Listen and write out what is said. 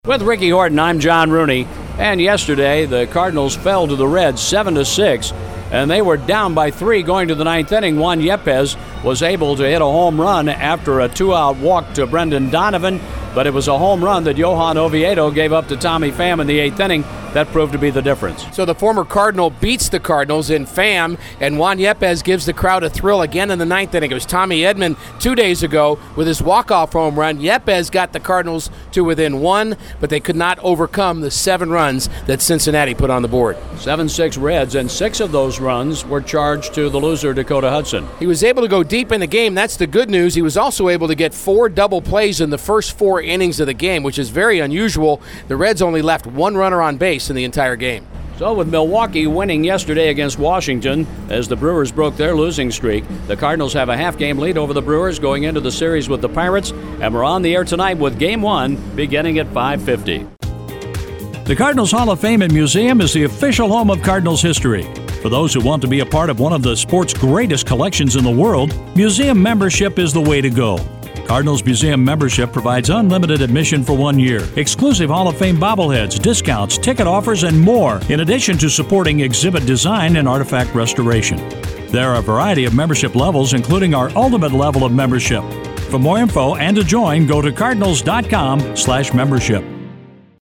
With Ricky Horton, I'm John Rooney. And yesterday, the Cardinals fell to the Reds 7-6, and they were down by 3 going to the ninth inning. Juan Yepez was able to hit a home run after a 2-out walk to Brendan Donovan, but it was a home run that Johan Oviedo gave up to Tommy Pham in the 8th inning. That proved to be the difference. So the former Cardinal beats the Cardinals in Pham, and Juan Yepez gives the crowd a thrill again in the 9th inning. It was Tommy Edman 2 days ago with his walk-off home run. Yepez got the Cardinals to within 1, but they could not overcome the 7 runs that Cincinnati put on the board. 7-6 Reds, and 6 of those runs were charged to the loser, Dakota Hudson. He was able to go deep in the game. That's the good news. He was also able to get 4 double plays in the first 4 innings of the game, which is very unusual. The Reds only left 1 runner on base in the entire game. So with Milwaukee winning yesterday against Washington as the Brewers broke their losing streak, the Cardinals have a half-game lead over the Brewers going into the series with the Pirates, and we're on the air tonight with Game 1 beginning at 5:50. The Cardinals Hall of Fame and Museum is the official home of Cardinals history. For those who want to be a part of one of the sport's greatest collections in the world, museum membership is the way to go. Cardinals Museum membership provides unlimited admission for 1 year, exclusive Hall of Fame bobbleheads, discounts, ticket offers, and more, in addition to supporting exhibit design and artifact restoration. There are a variety of membership levels, including our ultimate level of membership. For more info and to join, go to cardinals.com/membership.